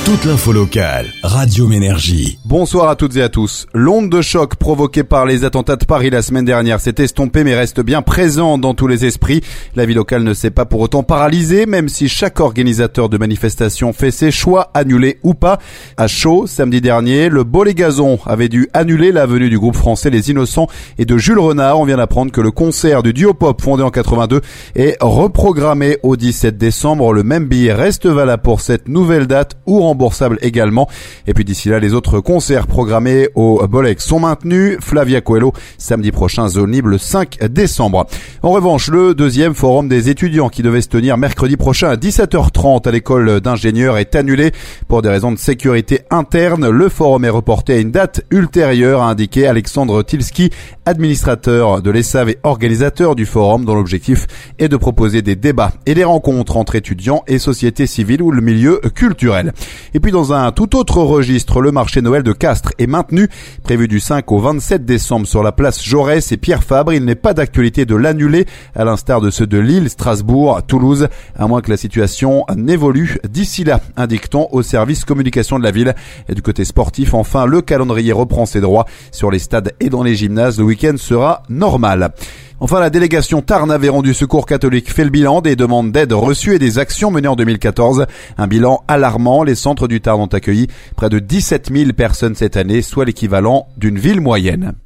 Toute l'info locale, Radio Ménergie. Bonsoir à toutes et à tous. L'onde de choc provoquée par les attentats de Paris la semaine dernière s'est estompée mais reste bien présente dans tous les esprits. La vie locale ne s'est pas pour autant paralysée, même si chaque organisateur de manifestation fait ses choix, annulés ou pas. À chaud, samedi dernier, le Bollé-Gazon avait dû annuler la venue du groupe français Les Innocents et de Jules Renard. On vient d'apprendre que le concert du duo pop fondé en 82 est reprogrammé au 17 décembre. Le même billet reste valable pour cette nouvelle date ou remboursable également. Et puis d'ici là, les autres concerts programmés au Bollé sont maintenus. Flavia Coelho, samedi prochain, zone libre le 5 décembre. En revanche, le deuxième forum des étudiants qui devait se tenir mercredi prochain à 17h30 à l'école d'ingénieurs est annulé pour des raisons de sécurité interne. Le forum est reporté à une date ultérieure, a indiqué Alexandre Tilski, administrateur de l'ESSAV et organisateur du forum, dont l'objectif est de proposer des débats et des rencontres entre étudiants et société civile ou le milieu culturel. Et puis dans un tout autre registre, le marché Noël de Castres est maintenu, prévu du 5 au 27 décembre sur la place Jaurès et Pierre Fabre. Il n'est pas d'actualité de l'annuler, à l'instar de ceux de Lille, Strasbourg, Toulouse, à moins que la situation n'évolue d'ici là, indique-t-on au service communication de la ville. Et du côté sportif, enfin, le calendrier reprend ses droits sur les stades et dans les gymnases. Le week-end sera normal. Enfin, la délégation Tarn avait rendu Secours catholique fait le bilan des demandes d'aide reçues et des actions menées en 2014. Un bilan alarmant. Les centres du Tarn ont accueilli près de 17 000 personnes cette année, soit l'équivalent d'une ville moyenne.